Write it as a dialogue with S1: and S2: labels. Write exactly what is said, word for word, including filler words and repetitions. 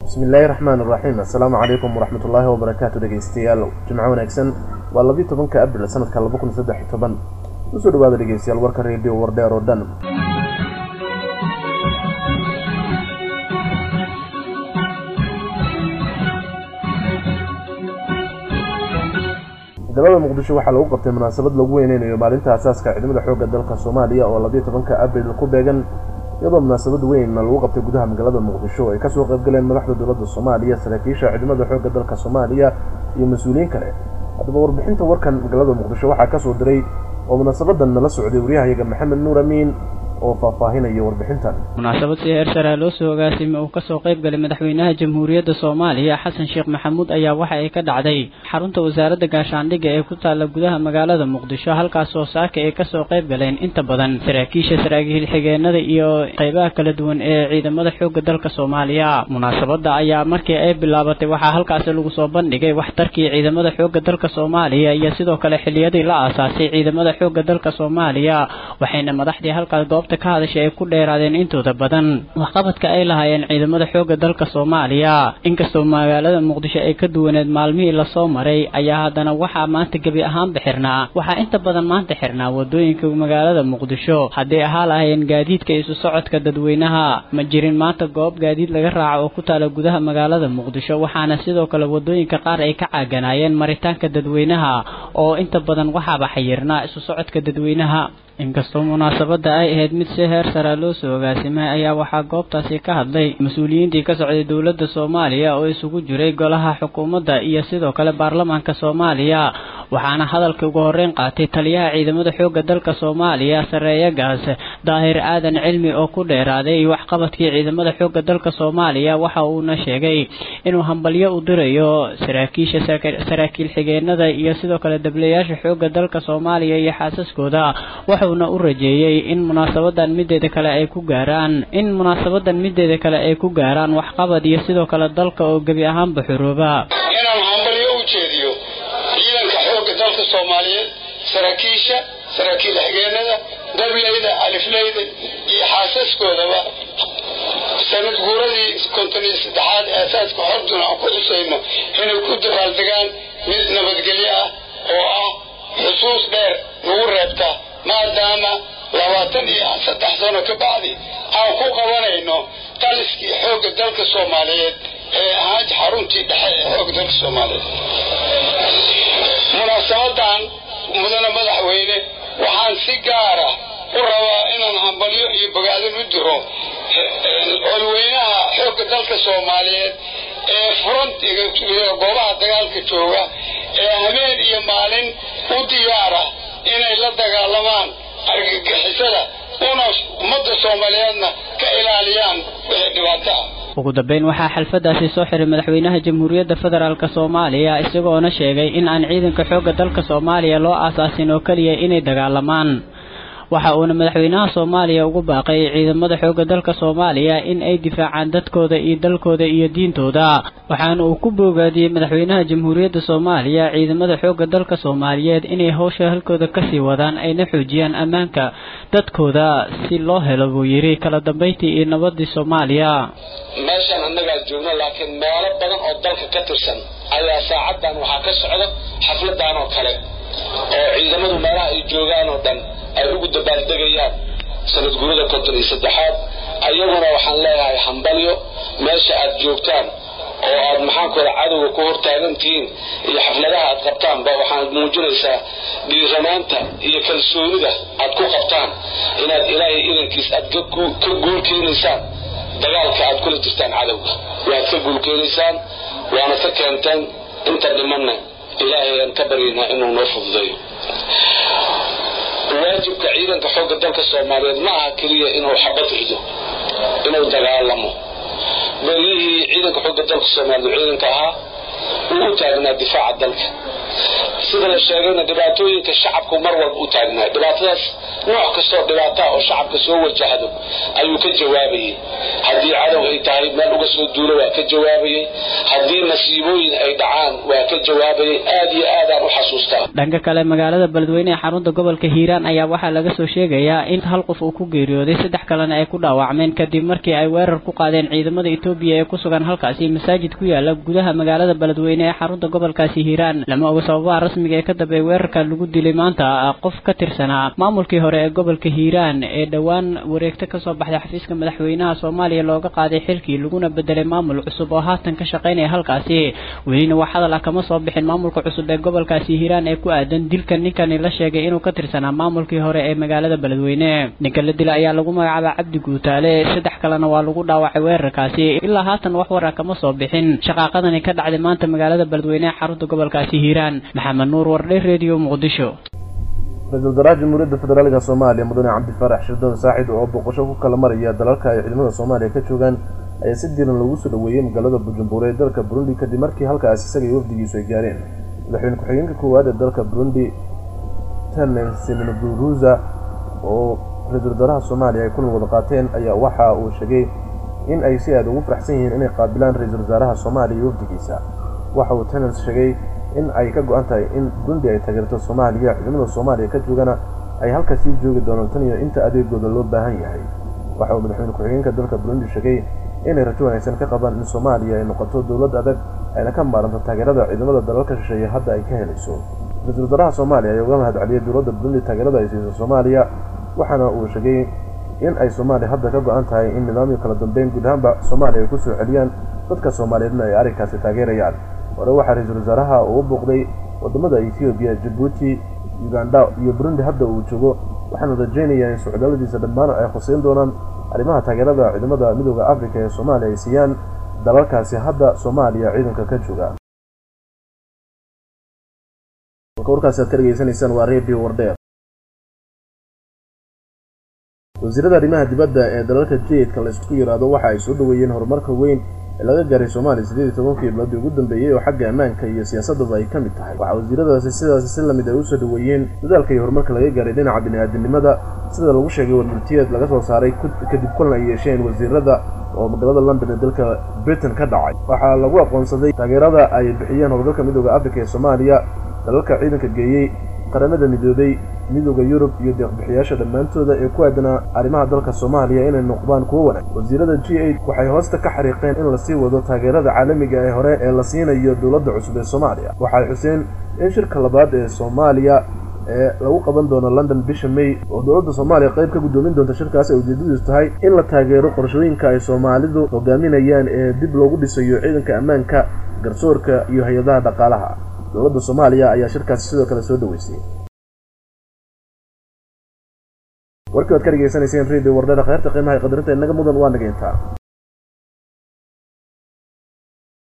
S1: بسم الله الرحمن الرحيم. السلام عليكم ورحمة الله وبركاته. دقيستيال جمعة ونكسن والله تبنك قبل سنة كالبكم سدح تبن وسود بعد دقيستيال ورك الريديو وردير ودن دبابة مقدشة waxaa lagu qabtay munaasabad lagu weyneeyo maalinta asaaska ciidamada xoogga dalka Soomaaliya oo laba iyo tobanka Abriil ku beegan iyadoo munaasabad weyn lagu qabtay gudaha magaalada Muqdisho ay ka soo qayb galeen madaxda dowladda Soomaaliya, saraakiisha ciidamada xoogga dalka Soomaaliya iyo mas'uuliyiin kale. Hadaba warbixinta warkan magaalada Muqdisho waxaa ka soo diray oo munaasabadan la socday wariyahayaga Maxamed Nuur Amiin oo faahfaahinaya warbixintan.
S2: munaasabad si heer sare loo soo agaasimay oo ka soo qayb galay madaxweynaha Jamhuuriyadda Soomaaliya Xasan Sheekh Maxamuud ayaa waxa ay ka dhacday xarunta wasaaradda gaashaandhigga ee ku taala gudaha magaalada Muqdisho, halkaas oo saaka ay ka soo qayb galeen inta badan saraakiisha saraakiil xigeenada iyo qaybaha kala duwan ee ciidamada xoogga dalka Soomaaliya. munaasabada ayaa markii ay bilaabatay waxa halkaas lagu soo bandhigay waxtarkii ciidamada xoogga dalka Soomaaliya iyo sidoo kale xiliyadii la aasaasay ciidamada xoogga dalka Soomaaliya, waxayna madaxdii halkaas ka hadashay ay ku dheeraadeen intooda badan waxqabadka ay lahaayeen ciidamada xoogga dalka Soomaaliya. inkastoo magaalada Muqdisho ay ka duwaneed maalmihii la soo maray ayaa haddana waxa maanta gabi ahaan bixirnaa waxa inta badan maanta xirnaa wadooyinka magaalada Muqdisho haddii ahaa lahaayeen gaadiidka isu socodka dadweynaha. ma jirin maanta goob gaadiid laga raaco oo ku taala gudaha magaalada Muqdisho, waxaana sidoo kale wadooyinka qaar ay ka caaganaayeen maritaanka dadweynaha oo inta badan waxaaba xayirnaa isu socodka dadweynaha. inkastoo munaasabada ay ahayd mid si heer sare loo soo agaasimay ayaa waxaa goobtaasi ka hadlay mas'uuliyiintii ka socday dowladda Soomaaliya oo isugu jiray golaha xukuumadda iyo sidoo kale baarlamaanka Soomaaliya, waxaana hadalka ugu horeyn qaatay taliyaha ciidamada xoogga dalka Soomaaliya Sareeya Gaas Daahir Aadan Cilmi oo ku dheeraaday waxqabadkii ciidamada xoogga dalka Soomaaliya. waxa uu na sheegay inuu hambalyo u dirayo saraakiisha saraakiil xigeenada iyo sidoo kale dableyaasha xoogga dalka Soomaaliya iyo xaasaskooda, waxa uu u rajeeyay in munaasabadan mideeda kale ay ku gaaraan in munaasabadan mideeda kale ay ku gaaraan waxqabad iyo sidoo kale dalka oo gabi ahaan baxurooba.
S3: inaan hambalyo u jeediyo ciidanka xoogga dalka Soomaaliyeed, saraakiisha saraakiil xigeenada, dableyda, alifleyda iyo xaasaskoodaba sanad guuradii konton iyo saddexaad ee asaaska xorduna ku xusayno inay ku dabaaldegaan mid nabadgelyo ah oo ah xusuus dheer lagu reebta maadaama labaatan iyo saddex sano ka bacdi aan ku qabanayno taliskii xoogga dalka Soomaaliyeed ee ahaa xaruntii dhexe ee xoogga dalka Soomaaliyeed. munaasabadan mudane madaxweyne waxaan si gaar ah u rabaa inaan hambalyo iyo bogaadin u diro olweynaha xoogga dalka Soomaaliyeed ee frontiga goobaha dagaalka jooga ee habeen iyo maalin u diyaara inay la dagaalamaan argagixisada una ummadda Soomaaliyeedna ka ilaaliyaan wixii dhibaato ah.
S2: ugu dambeyn waxaa xalfadaasi soo xiray madaxweynaha Jamhuuriyadda Federaalka Soomaaliya isagoo na sheegay in aan ciidanka xoogga dalka Soomaaliya loo aasaasin oo kaliya inay dagaalamaan. waxa uu madaxweynaha Soomaaliya ugu baaqay ciidamada xoogga dalka Soomaaliya in ay difaacaan dadkooda iyo dalkooda iyo diintooda, waxaana uu ku bogaadiyay madaxweynaha Jamhuuriyadda Soomaaliya ciidamada xoogga dalka Soomaaliyeed inay hawsha halkooda ka sii wadaan ayna xoojiyaan ammaanka dadkooda si loo helo buu yiri kala dambeyntii iyo nabadii Soomaaliya.
S3: meeshan annaga joogno laakiin meelo badan oo dalka ka tirsan ayaa saacadan waxa ka socda xafladan oo kale oo ciidamadu meelaha ay joogaan oo dhan ay ugu dabaaldegayaan sanad guurida konton iyo saddexaad. ayaguna waxaan leeyahay hambalyo meesha aad joogtaan oo aad maxaan ku cadowga ku hortaagantiin iyo xafladaha aad qabtaan ba waxaan muujinaysaa dhiiranaanta iyo kalsoonida aad ku qabtaan inaad ilaahay idankiis aad ka guul keenaysaan dagaalka aad kula jirtaan cadowga. waad ka guul keenaysaan waana ka keentaan inta dhimanna ilaahay aan ka baryaynaa inuu noo fududeeyo. واجبك ciidanka xoogga dalka Soomaaliyeed ma aha kaliya inuu xabad rido inuu dagaalamo. barihi ciidanka xoogga dalka Soomaaliyeed ciidanka ah uu taagnaa difaaca dalka sida la sheegay dhibaatooyinka shacabku mar walba u taagnaa. dhibaatadaas nooc kastoo dhibaata oo shacabka soo wajahdo ayuu ka jawaabayay haddii cadow ay tahay meel uga soo duulo waa ka jawaabayay haddii nasiibooyin ay dhacaan waa ka jawaabayay aad iyo aad aan u xasuustaa
S2: dhanka kale magaalada Beledweyne ee xarunta gobolka Hiiraan ayaa waxaa laga soo sheegayaa in hal qof uu ku geeriyooday saddex kalena ay ku dhaawacmeen kadib markii ay weerar ku qaadeen ciidamada Itoobiya ee ku sugan halkaasi masaajid ku yaala gudaha magaalada Beledweyne ee xarunta gobolkaasi Hiiraan lama oga sababaha rasmiga ee ka dambeeyay weerarka lagu dilay maanta qof ka tirsanaa maamulkii hore ee gobolka Hiiraan ee dhawaan wareegta ka soo baxday xafiiska madaxweynaha Soomaaliya looga qaaday xilkii laguna bedelay maamul cusub oo haatan ka shaqeynaya halkaasi welina wax hadal ah kama soo bixin maamulka cusub ee gobolkaasi Hiiraan ee ku aadan dilka ninkan la sheegay inuu ka tirsanaa maamulkii hore ee magaalada Beledweyne ninka la dilay ayaa lagu magacaabay Cabdi Guutaale saddex kalena waa lagu dhaawacay weerarkaasi ilaa haatan wax war ah kama soo bixin shaqaaqadani ka dhacday maanta magaalada Beledweyne ee xarunta gobolkaasi Hiiraan Maxamed Nuur Wardhe Radio Muqdisho
S1: رئيس الوزراء جمهورية فدرالية الصومالية مدن عبد الفرح شردون ساحد oo boqosho ku kala maraya dalalka ay ciidamada Soomaaliya ka joogan ay si diiran lagu soo dhaweeyay magaalada Bujumbura ee dalka Burundi kadib markii halkaas isaga wafdigiisu ay gaareen madaxweyne ku-xigeenka koowaad ee dalka Burundi Tenen Seminuburuza oo ra'iisul wasaaraha Soomaaliya ay kulan wada qaateen ayaa waxa uu sheegay in ay si aad ugu faraxsan yihiin inay qaabilaan ra'iisul wasaaraha Soomaaliya wafdigiisa waxa uu Tenen sheegay in ay ka go'an tahay in Burundi ay taageerto Soomaaliya ciidamada Soomaaliya ka joogana ay halkaas sii joogi doonaan tan iyo inta adeegooda loo baahan yahay waxa uu madaxweyne ku-xigeenka dalka Burundi sheegay inay rajo wanaagsan ka qabaan in Soomaaliya ay noqoto dawlad adag ayna ka maaranto taageerada ciidamada dalalka shisheeye hadda ay ka helayso ra'iisul wasaaraha Soomaaliya ayaa uga mahadceliyay dawladda Burundi taageerada ay siiso Soomaaliya waxaana uu sheegay in ay Soomaaliya hadda ka go'an tahay in nidaamyo kala dambeyn guud ahaanba Soomaaliya ay ku soo celiyaan dadka Soomaaliyeedna ay arrinkaasi taageerayaan hore waxaa ra'iisul wasaaraha uu booqday wadamada Ethiopia, Djibouti, Uganda iyo Burundi hadda uu joogo waxaana rajaynayaa in socdaaladiisa dhammaan ay khuseyn doonaan arrimaha taageerada ciidamada midowga Afrika ee Soomaaliya ay siiyaan dalalkaasi hadda Soomaaliya ciidanka ka jooga warkaasi aad ka dhageysanaysaan waa Radio Wardheer wasiirada arrimaha dibadda ee dalalka G eight ka la isku yiraahdo waxa ay soo dhaweeyeen horumarka weyn laga gaaray Soomaaliya siddeed iyo tobankii bilood ugu dambeeyay oo xagga ammaanka iyo siyaasadda ay ka mid tahay waxa wasiiradaasi sidaas si la mid ah u soo dhaweeyeen dadaalka iyo horumarka laga gaaray dhinaca bini'aadanimada sida lagu sheegay warmurtiyeed laga soo saaray kadib kulan ay yeesheen wasiirada oo magaalada London ee dalka Britain ka dhacay waxa lagu aqoonsaday taageerada ay bixiyeen howlgalka midowga Afrika ee Soomaaliya dalalka ciidanka geeyay qaramada midoobay midowga Yurub iyo deeq-bixiyaasha dhamaantooda ee ku aadanaa arrimaha dalka Soomaaliya inay noqdaan kuwo wanaagsan wasiirada G eight waxay hoosta ka xariiqeen in la sii wado taageerada caalamiga ee hore ee la siinayo dawladda cusub ee Soomaaliya waxay xuseen in shirka labaad ee Soomaaliya ee lagu qaban doono London bisha May oo dawladda Soomaaliya qayb ka gudoomin doonta shirkaas ay ujeedadiisu tahay in la taageero qorshooyinka ay Soomaalidu hogaaminayaan ee dib loogu dhisayo ciidanka ammaanka garsoorka iyo hay'adaha dhaqaalaha dawladda Soomaaliya ayaa shirkaas sidoo kale soo dhaweysay warkii aad ka dhageysanayseen Radio Wardheer qaybta qiimaha qadarinta inaga mudan waa nageynta